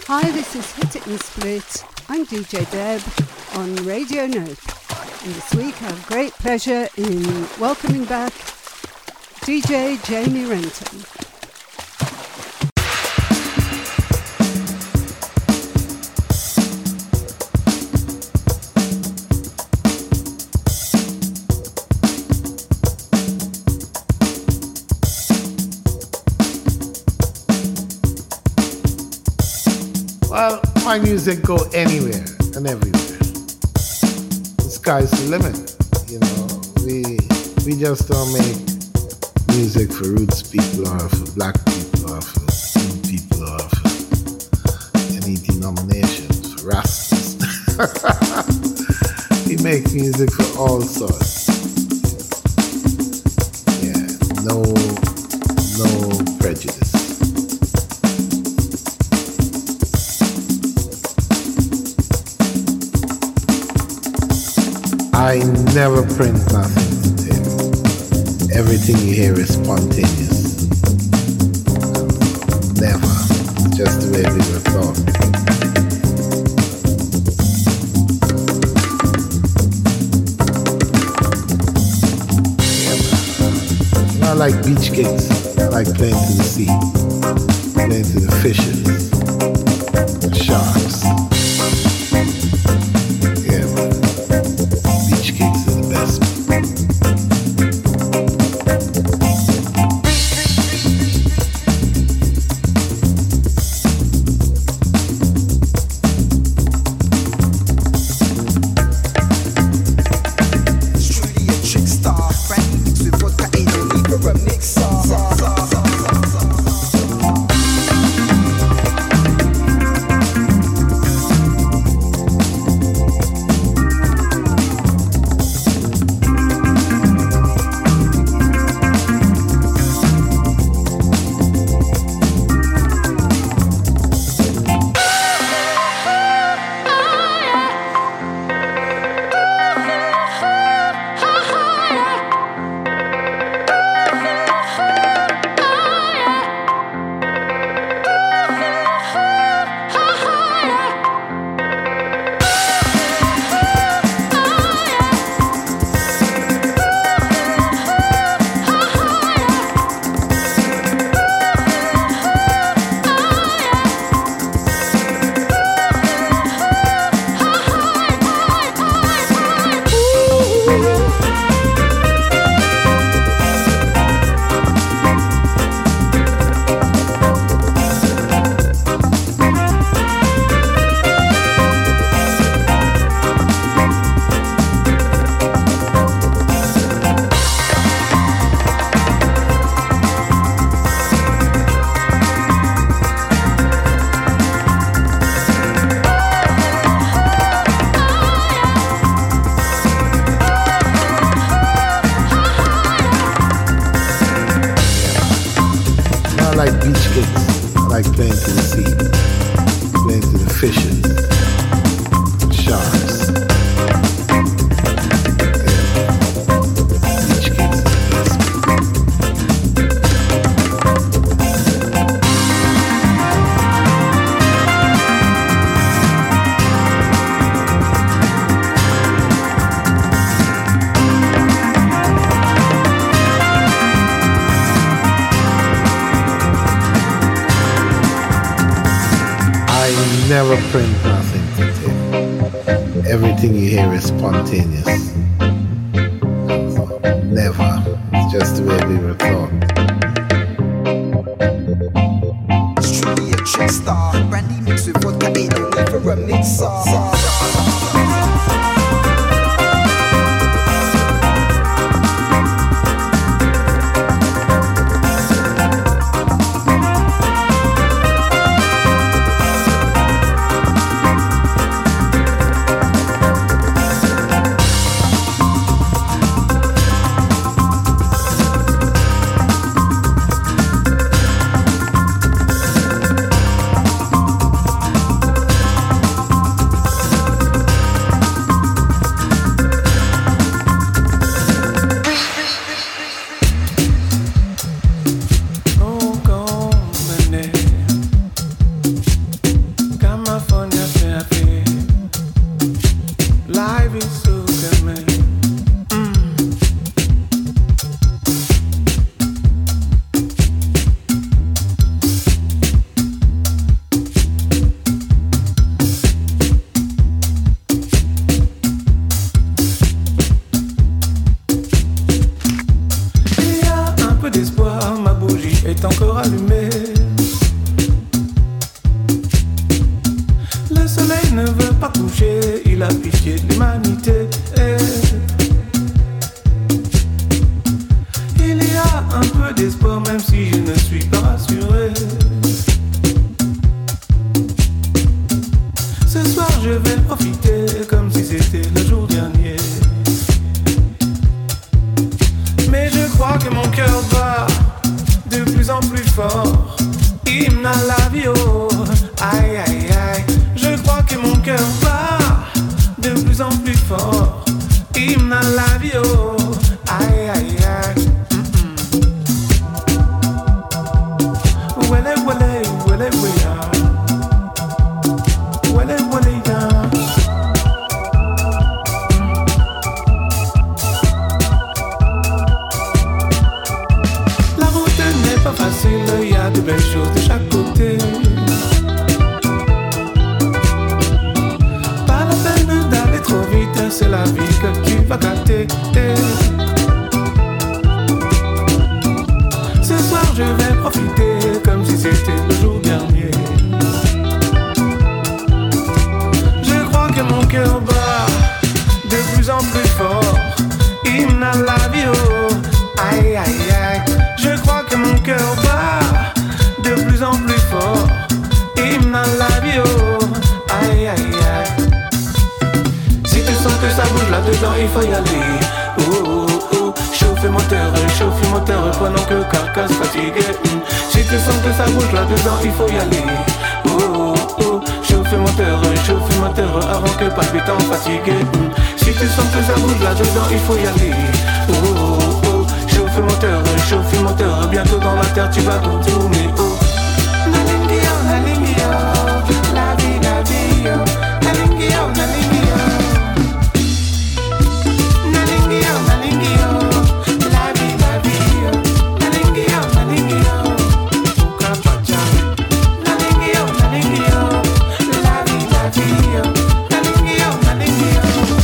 Hi, this is Hit It and Split. I'm DJ Deb on Radio Nope. And this week I have great pleasure in welcoming back DJ Jamie Renton. Well, my music go anywhere and everywhere. The sky's the limit, you know. We just don't make music for roots people or for black people or for Indian people or for any denominations, for Rastas. We make music for all sorts. Yeah, no prejudice. I never print nothing to tape. Everything you hear is spontaneous. Never. It's just the way we were taught. Yeah, man. I like beach gigs. I like playing to the sea. Playing to the fishes. The sharks. Never print nothing to tape. Everything you hear is spontaneous. Never. It's just the way we were taught. It's truly a trick star. Brandy mixed with vodka, ain't no need for a mixer. que mon cœur bat de plus en plus fort. Hymne à la vie, oh, aïe aïe aïe. Je crois que mon cœur bat de plus en plus fort. Hymne à la vie, oh, aïe aïe aïe. Wele wele wele wele, wele wele ya. La route n'est pas facile, il y a de belles choses de chaque côté. Pas la peine d'aller trop vite, c'est la vie que tu vas gâter. Ce soir je vais profiter comme si c'était le jour dernier. Je crois que mon cœur bat de plus en plus fort. Hymne à la vie, oh, aïe aïe aïe. Je crois que mon cœur bat de plus en plus fort. Hymne à la vie, oh, aïe aïe aïe. Si tu sens que ça bouge là-dedans, il faut y aller. Oh, oh, oh. Chauffe moteur, pendant que carcasse fatigué. Si tu sens que ça bouge là-dedans, il faut y aller. Oh, oh, oh. Chauffe moteur, avant que palpitant fatigué. Si tu sens que ça bouge là-dedans, il faut y aller. Oh, oh, oh. Chauffe moteur, bientôt dans la terre tu vas retourner. Oh. Nalingio, nalingio, la vie, oh. Nalingio, nalingio. Nalingio, nalingio, la vie, oh. Nalingio, nalingio, ukapacha. Nalingio, nalingio, la vie, oh. Nalingio, nalingio.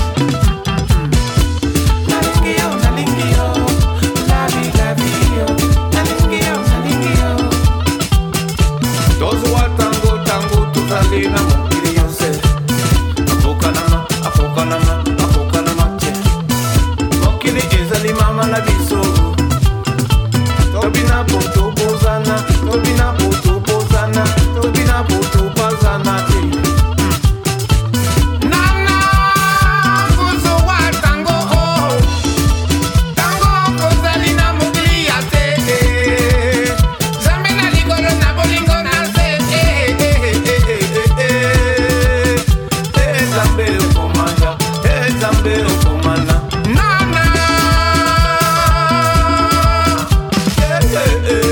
Nalingio, nalingio, la vie, oh. Nalingio, nalingio. Those who are tango, tuzalina mukiri yonse. Apokanama, che. Mokili ezali mama na biso. Tobina poto bozana, tobina poto bazana. Nana, kuzo wa tango, tango kozalina mukiri yase. Zambe na ligolo na bolingo na se. Zambe okomana. Nana,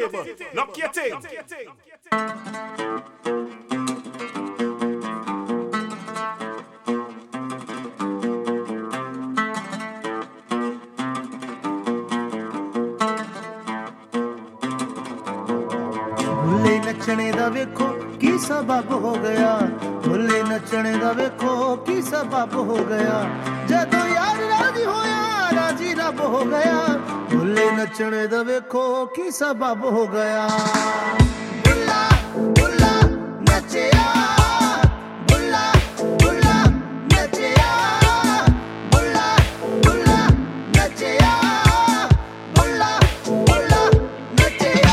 Lock your tape. ਭੁੱਲੇ ਨੱਚਣੇ ਦਾ ਵੇਖੋ ਕੀ ਸਬਬ ਹੋ ਗਿਆ ਭੁੱਲੇ ਨੱਚਣੇ ਦਾ ਵੇਖੋ ਕੀ ਸਬਬ ਹੋ ਗਿਆ ਜਦੋਂ ਯਾਰ ਰਾਜੀ ਹੋਇਆ ਰਾਜੀ ਰੱਬ ਹੋ ਗਿਆ ਭੁੱਲੇ ਨੱਚਣੇ ਦਾ ਵੇਖੋ ਕੀ ਸਬਬ ਹੋ ਗਿਆ ਭੁੱਲਾ ਭੁੱਲਾ ਨੱਚਿਆ ਭੁੱਲਾ ਭੁੱਲਾ ਨੱਚਿਆ ਭੁੱਲਾ ਭੁੱਲਾ ਨੱਚਿਆ ਭੁੱਲਾ ਭੁੱਲਾ ਨੱਚਿਆ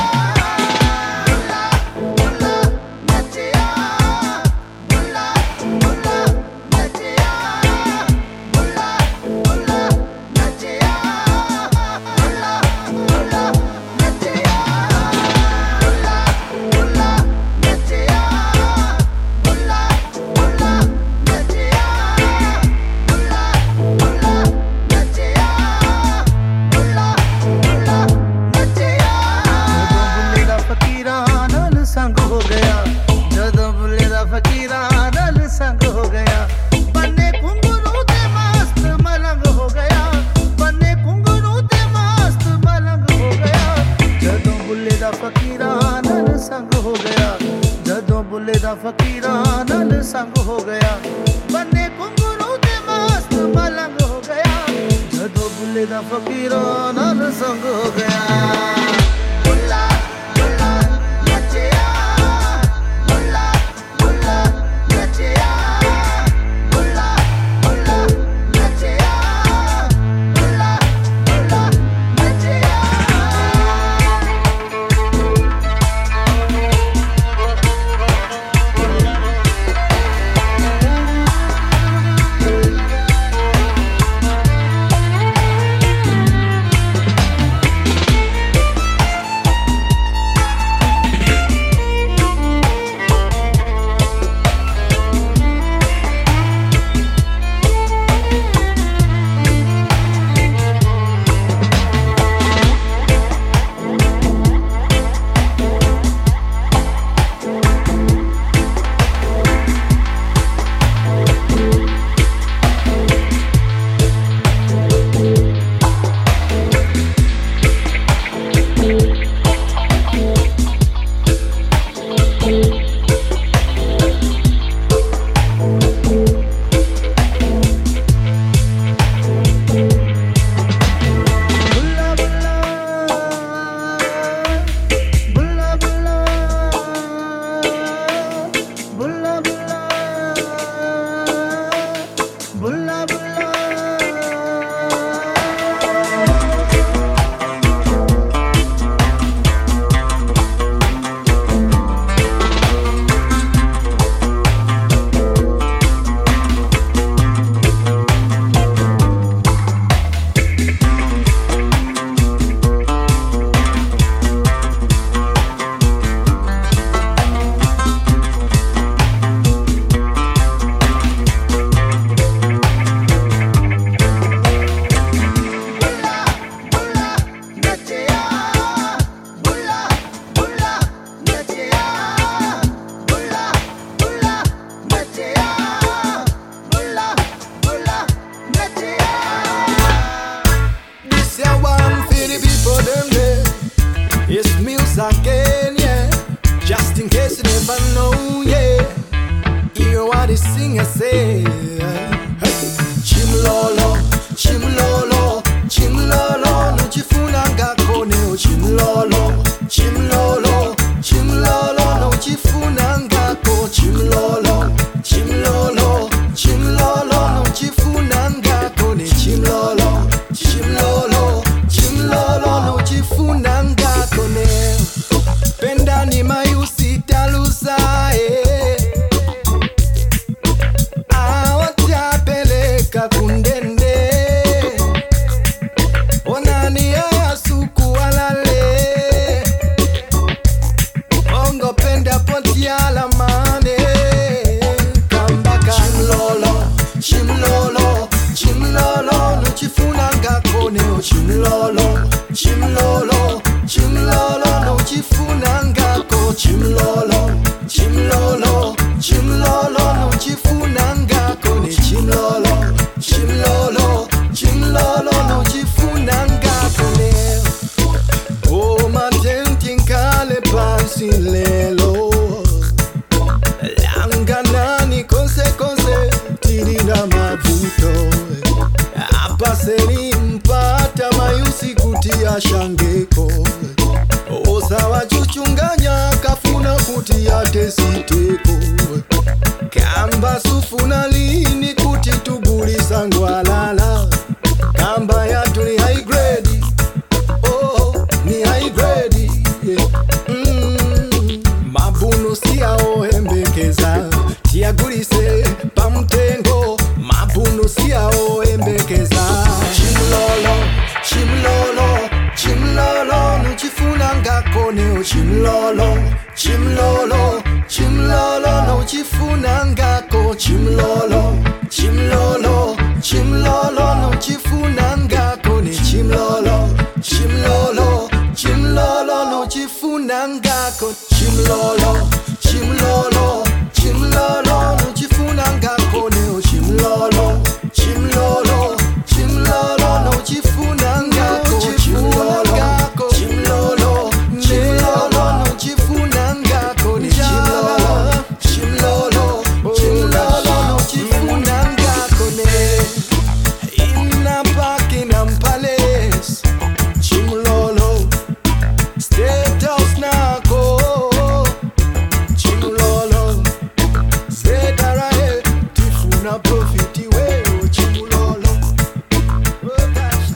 ਫਕੀਰਾਂ ਨਾਲ ਸੰਗ ਹੋ ਗਿਆ ਬੰਨੇ ਕੁੰਗਰੂ ਤੇ ਮਸਤ ਮਲੰਗ ਹੋ ਗਿਆ ਜਦੋਂ ਬੁੱਲੇ ਦਾ ਫਕੀਰਾਂ ਨਾਲ ਸੰਗ ਹੋ ਗਿਆ Again, yeah. Just in case you never know, yeah. Hear what the singer say. Chimlolo, chimlolo, chimlolo, no chifunanga kone. Chimlolo, chimlolo, chimlolo, no chifunanga ko. Chimlolo, chimlolo, chimlolo, no chifunanga kone. Chimlolo, chimlolo, chimlolo, no chifunanga kone. Pendani mayusita lusae awatapeleka kundende ashangeko osawa chuchunganya kafuna kuti yatesiteko kamba sufuna lini kuti tugulisa ngwalala kamba yatu ni high grade ni high grade mabuno siao embekeza tiagulise pamtengo mabuno siao embekeza chimlolo nuchifuna ngako neo chimlolo nuchifuna ngako chimlolo nuchifuna ngako ni chimlolo nuchifuna ngako chimlolo nuchifuna ngako neo chimlolo nuchifuna ngako chimlolo nuchifuna ngako ni chimlolo nuchifuna ngako ne ina paki na mpales chimlolo state house nako chimlolo zedarae tifuna profiti weo chimlolo okasha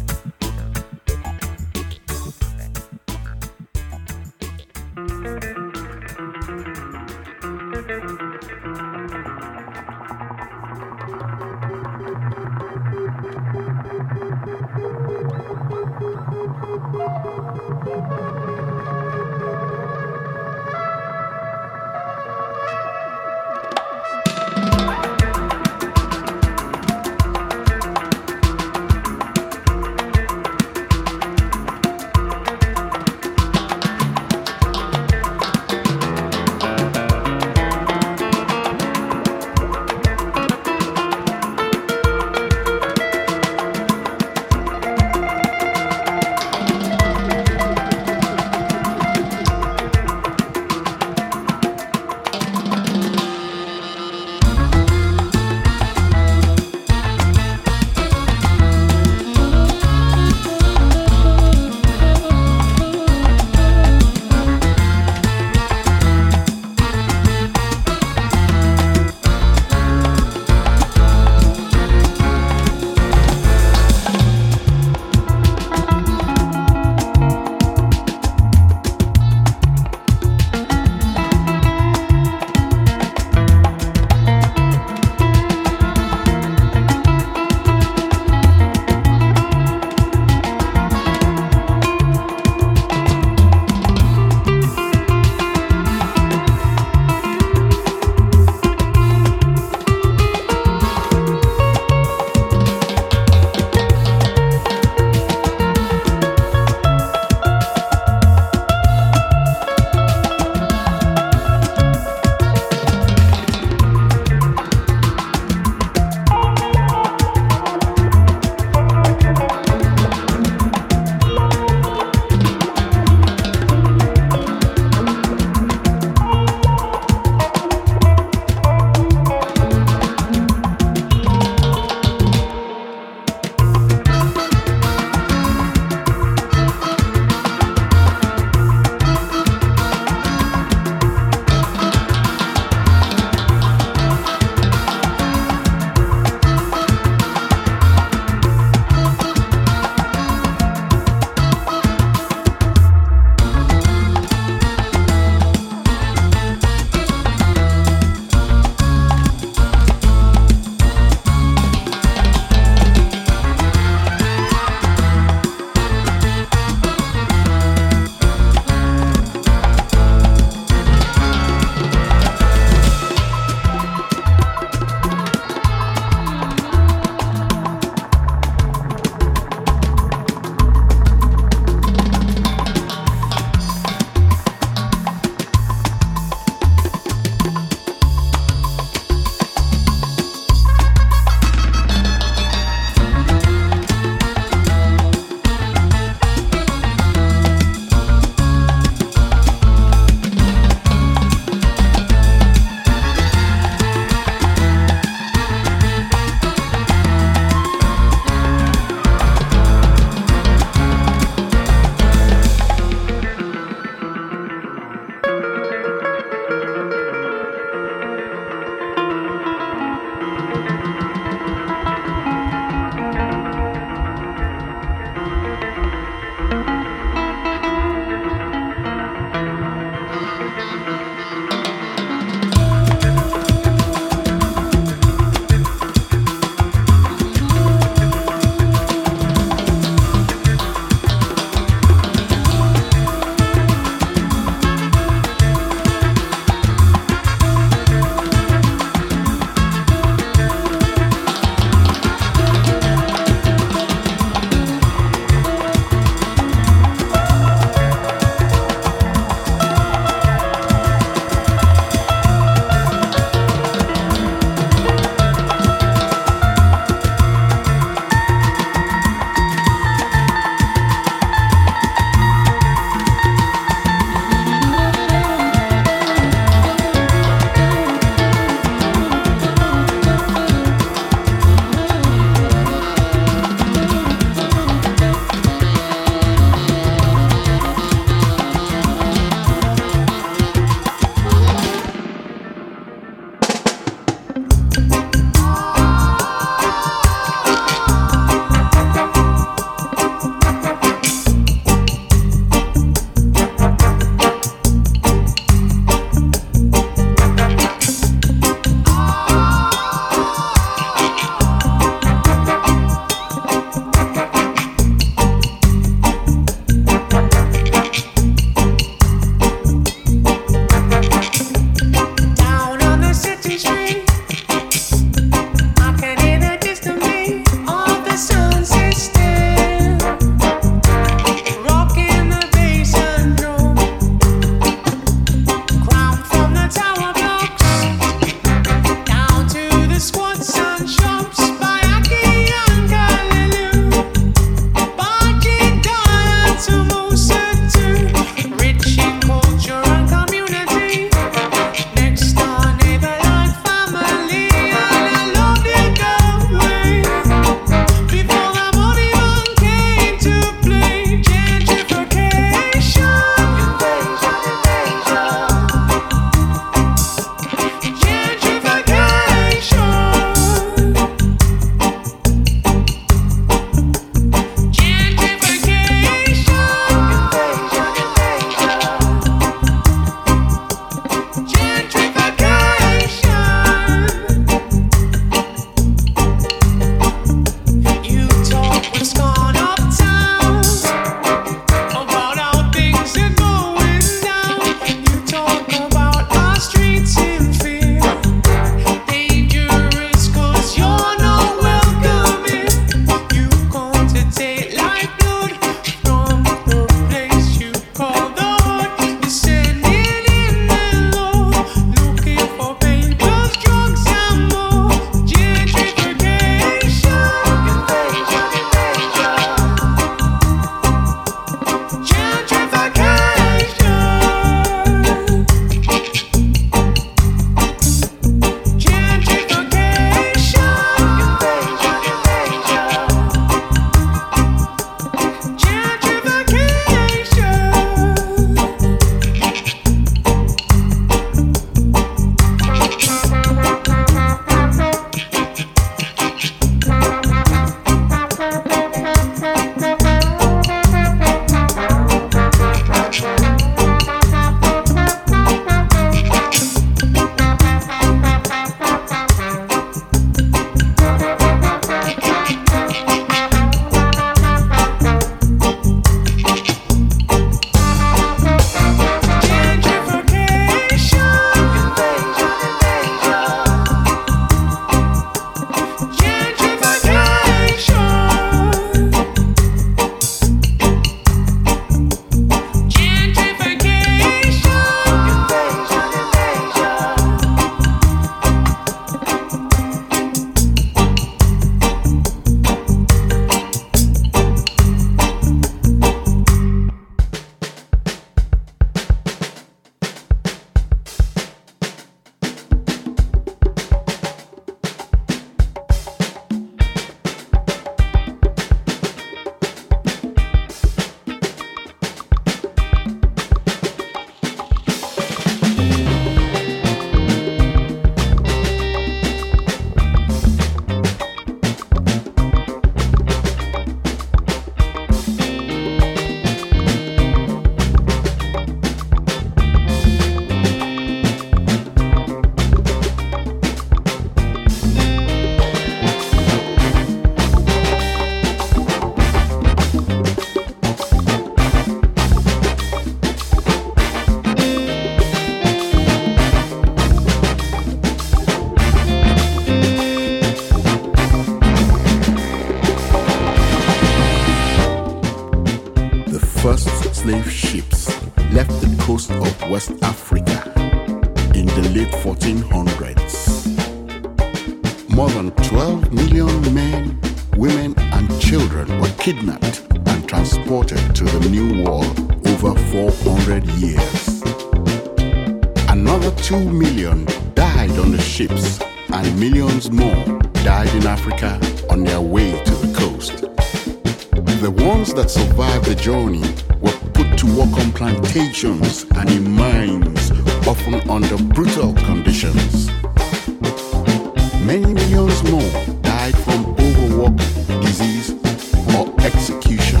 slave ships left the coast of West Africa in the late 1400s. More than 12 million men, women, and children were kidnapped and transported to the New World over 400 years. Another 2 million died on the ships, and millions more died in Africa on their way to the coast. The ones that survived the journey were put to work on plantations and in mines, often under brutal conditions. Many millions more died from overwork, disease, or execution.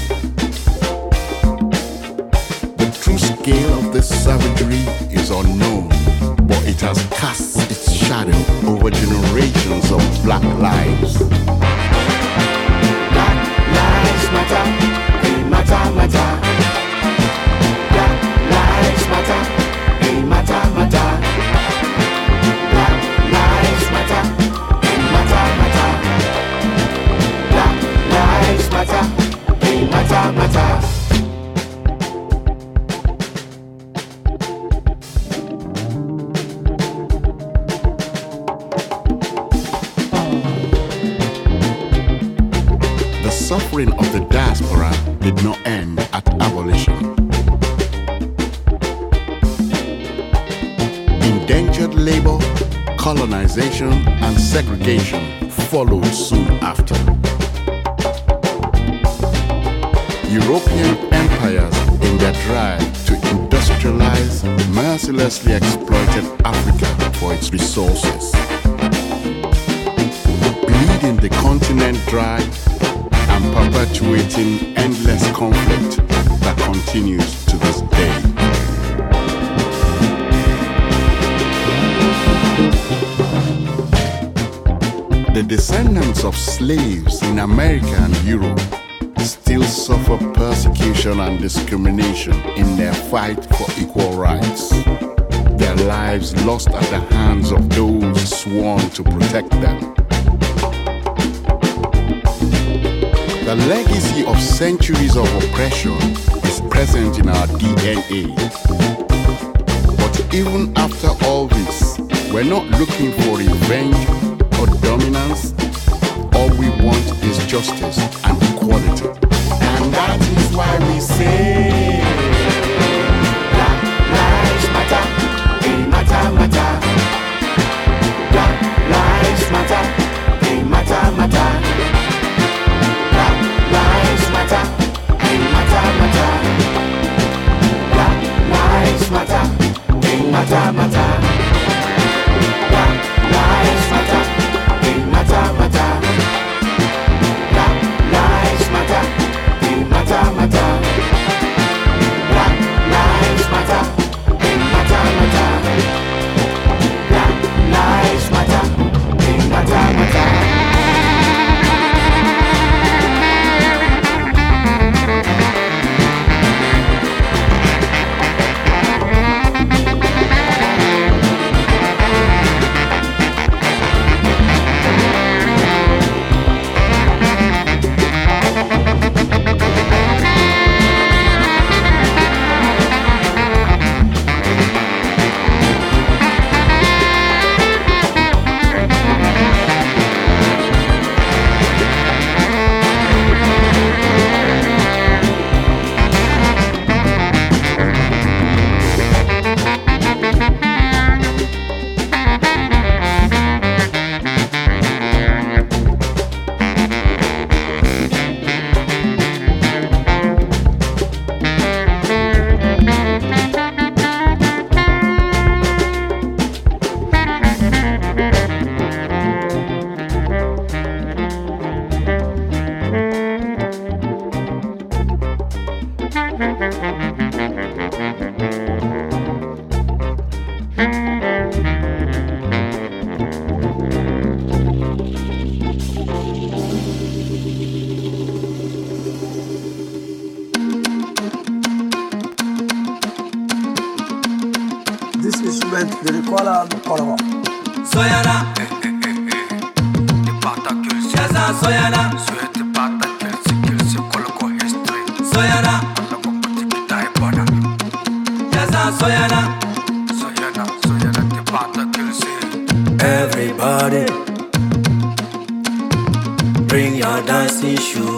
The true scale of this savagery is unknown, but it has cast its shadow over generations of black lives. Black lives matter, they matter, matter. Black lives matter, they matter, matter. Black lives matter, they matter, matter. Black lives matter, they matter, matter. The suffering of the diaspora did not end at abolition. Indentured labor, colonization, and segregation followed soon after. European empires, in their drive to industrialize, mercilessly exploited Africa for its resources, bleeding the continent dry and perpetuating endless conflict that continues to this day. The descendants of slaves in America and Europe still suffer persecution and discrimination in their fight for equal rights. Their lives lost at the hands of those sworn to protect them. The legacy of centuries of oppression is present in our DNA. But even after all this, we're not looking for revenge or dominance. All we want is justice and equality. And that is why we say Black lives matter, they matter, matter. Black lives matter, they matter, matter. Black lives matter, they matter, matter. Black lives matter, they matter, matter. Black lives matter, they matter, matter. Black lives matter, they matter, matter. Black lives matter, they matter, matter. Black lives matter, they matter, matter. Soyana, Shaza Soyana, Soyana, Everybody, bring your dancing shoe.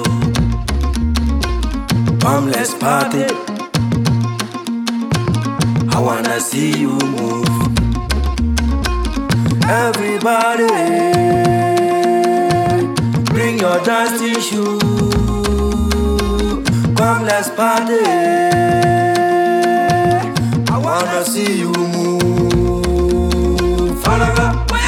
Come, let's party. I wanna see you move. Everybody, bring your dancing shoe. Come, let's party. I wanna see you move. Follow up.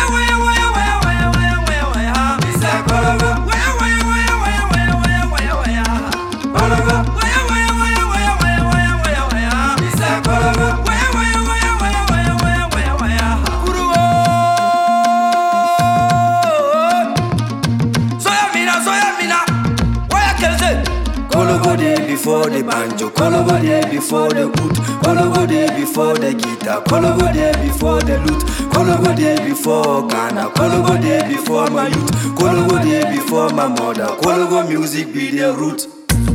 Before the banjo, Kologo there before the oud, Kologo there before the guitar, Kologo there before the lute, Kologo there before Ghana, Kologo there before my youth, Kologo there before my mother, Kologo music be the root.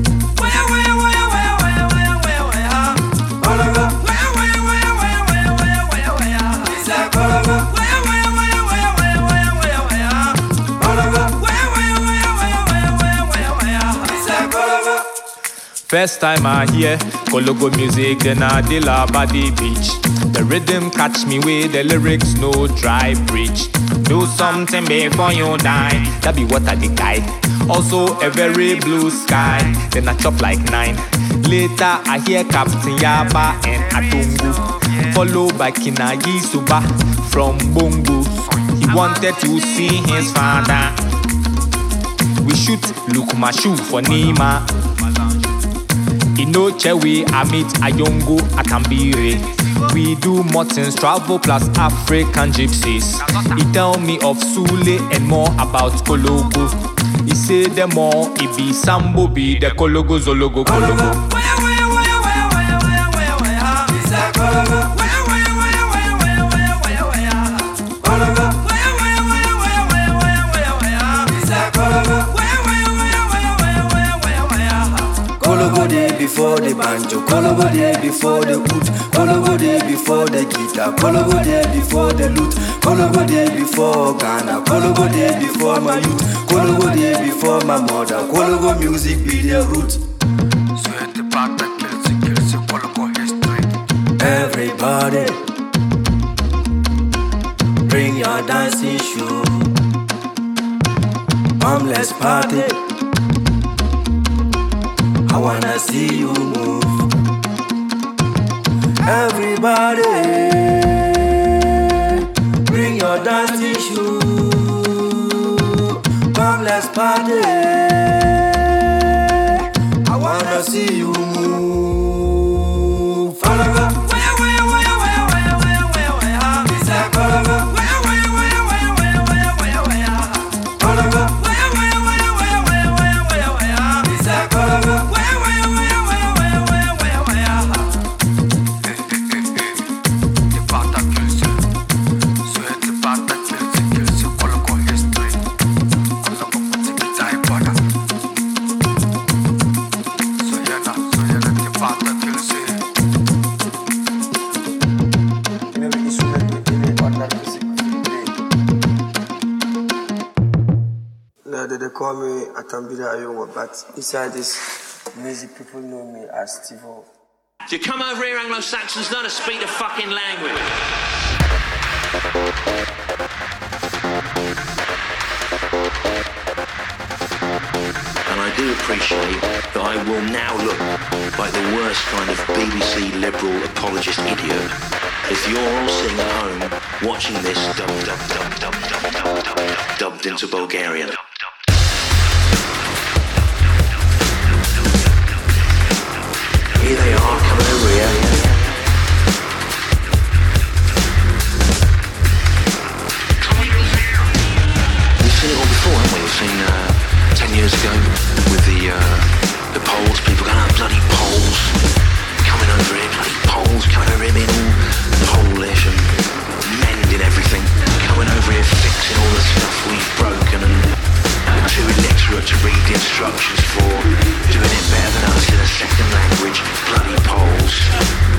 First time I hear Kologo music, then I deal by the beach. The rhythm catch me with the lyrics, no dry preach. Do something before you die, that be what I guide. Also a very blue sky, then I chop like 9. Later I hear Captain Yaba and Atungu, followed by Kinayi Suba from Bongo. He wanted to see his father. We shoot Lukumashu for Nima. Inoche we I meet Ayongo Akambire. We do Martins travel plus African gypsies. He tell me of Sule and more about Kologo. He say the more it be Sambo be the Kologo Zologo Kologo. Kologo there before the banjo, Kologo there before the oud, Kologo there before the guitar, Kologo there before the lute, Kologo there before Ghana, Kologo there before my youth, Kologo there before my mother, Kologo music be the root. Everybody, bring your dancing shoe. Come, let's party. I wanna see you move. Everybody, bring your dancing shoe. Come, let's party. I wanna see you move. Follow up. They call me Atambida Ayongo, but inside this music, people know me as Steve-O. You come over here, Anglo-Saxons, learn to speak the fucking language. And I do appreciate that I will now look like the worst kind of BBC liberal apologist idiot if you're all sitting at home watching this dubbed into Bulgarian. Here they are, coming over here. We've seen it all before, haven't we? We've seen 10 years ago with the Poles, people going, oh, bloody Poles, coming over here, bloody Poles, coming over here being all Polish and mending everything, coming over here fixing all the stuff we've broken and too illiterate to read the instructions for, doing it better than us in a second language, bloody Poles.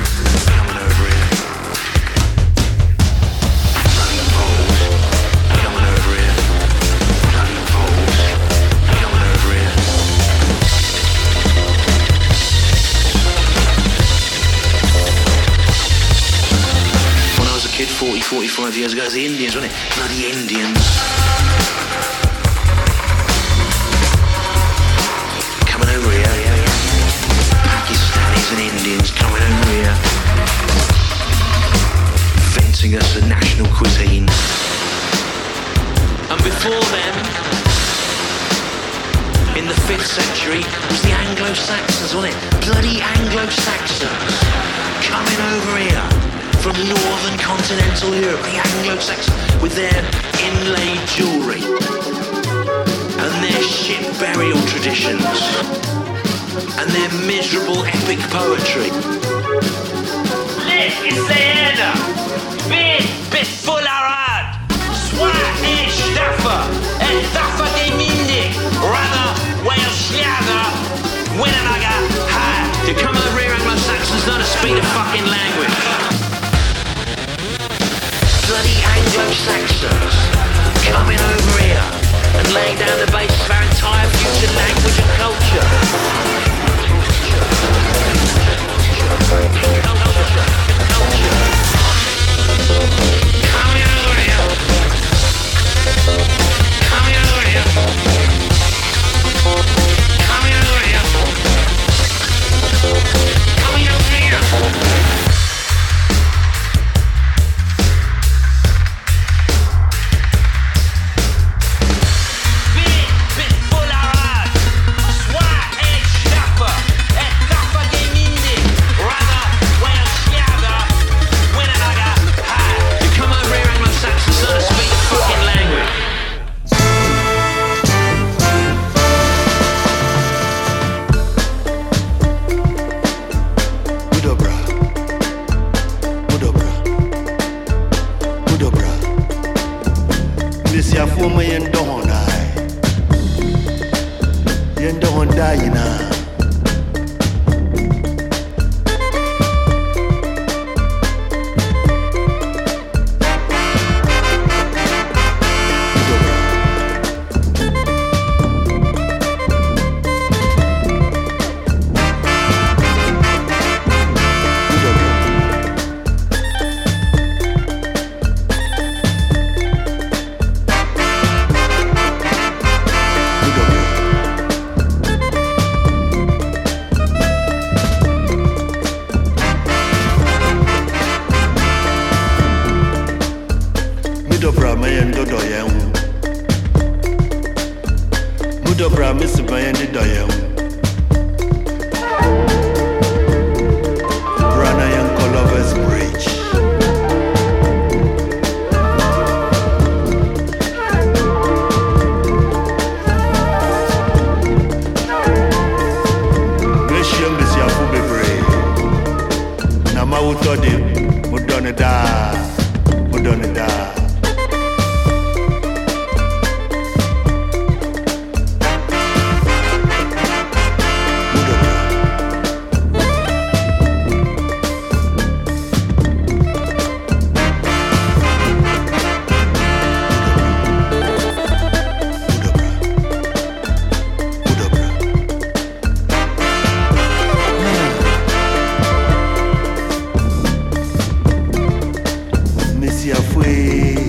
40, 45 years ago. It was the Indians, wasn't it? Bloody Indians. Coming over here. Pakistanis and Indians coming over here. Venting us a national cuisine. And before them, in the 5th century, was the Anglo-Saxons, wasn't it? Bloody Anglo-Saxons coming over here from northern continental Europe, the Anglo-Saxons, with their inlaid jewellery and their ship burial traditions and their miserable epic poetry. ليه السيادة بيت بتفول عراد سواء ايش دفع الدفع دي مني rather ويشيادة when I got high. To come over here, Anglo-Saxons know to speak the fucking language. Bloody Anglo-Saxons coming over here and laying down the basis of our entire future language and culture. Coming over here. Coming over here. Coming over here. Coming over here. Fue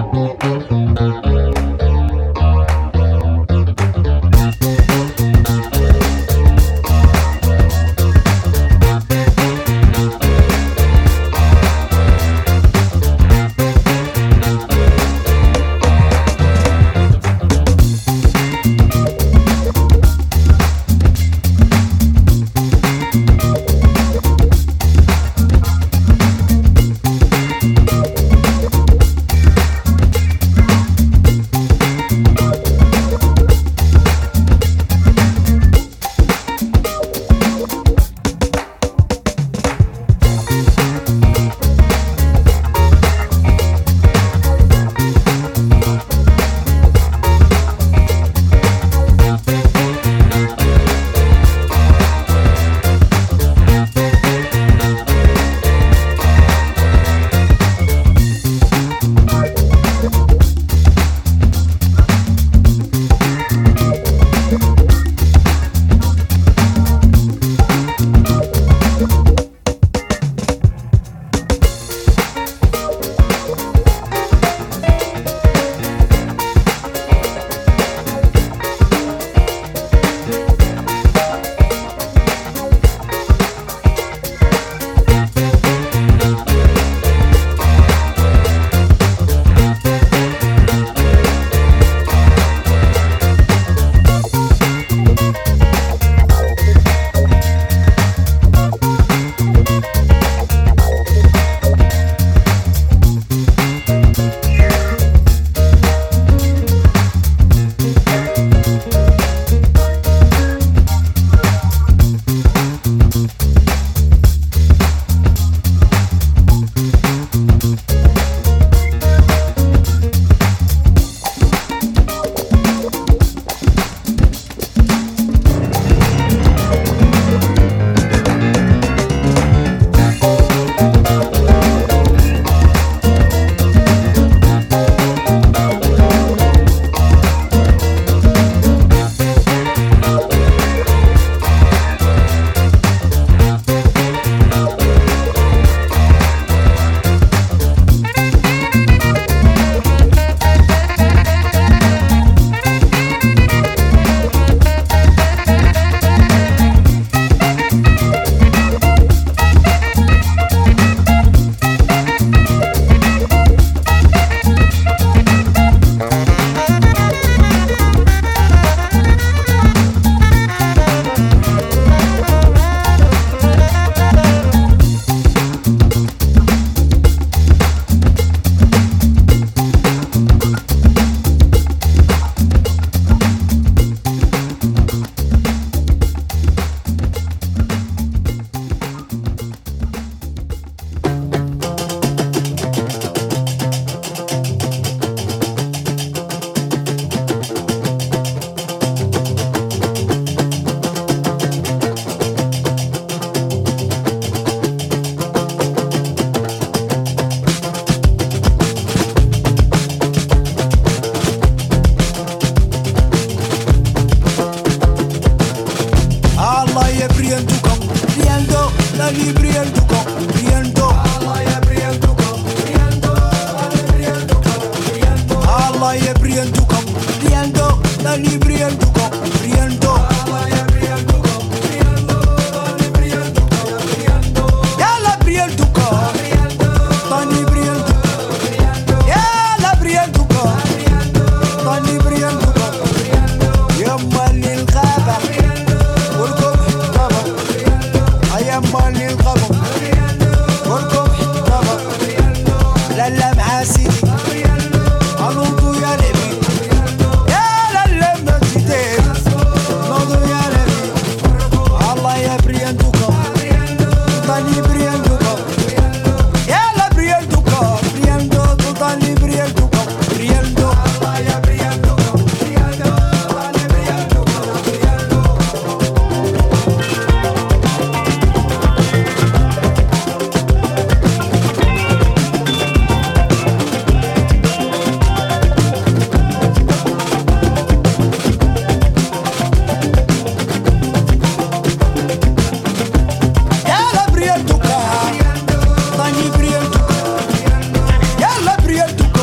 Yalla briel tuka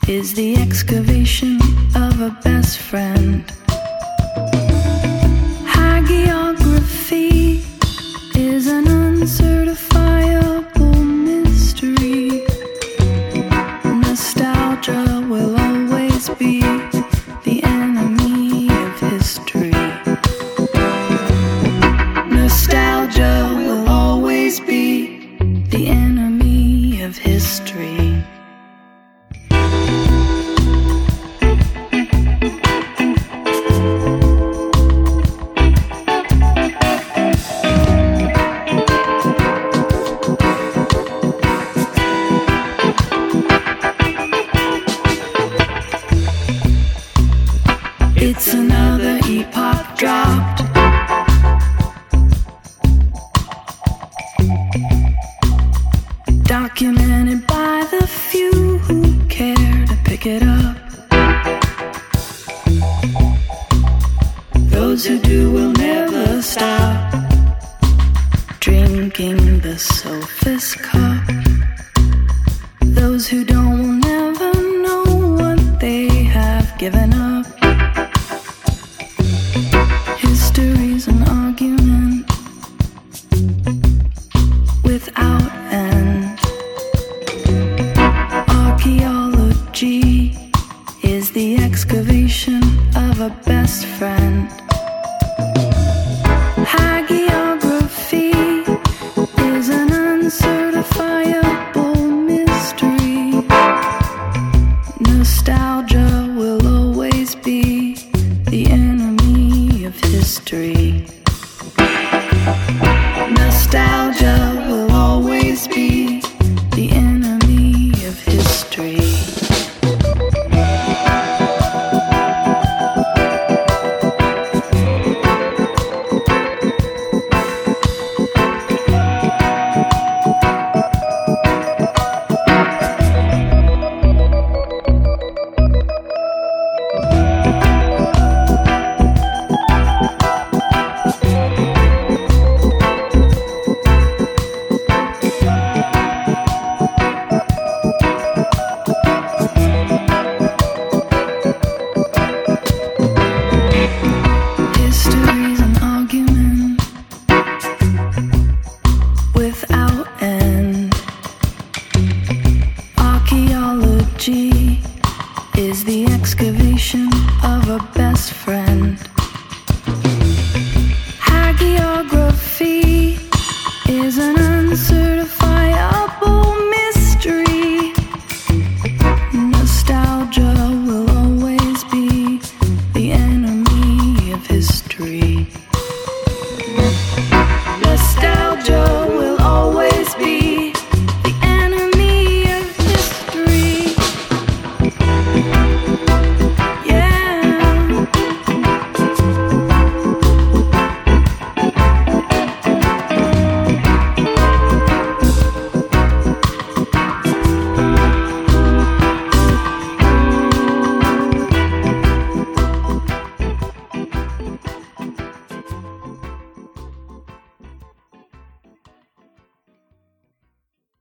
is the excavation of a best friend. Hagiography is an uncertifiable mystery. Nostalgia will always be the enemy of history. Nostalgia will always be the enemy of history. It's another epoch dropped. Documented by the few who care to pick it up. Those who do will never stop drinking the sophist cup. Those who don't will never know what they have given up. History's an argument without end. Archaeology is the excavation of a best friend. Hagiography is an uncertifiable mystery. Nostalgia will always be the enemy of history. Nostalgia will always be the enemy of history. History's an argument without end. Archaeology is the excavation of a best friend. Hagiography is an uncertified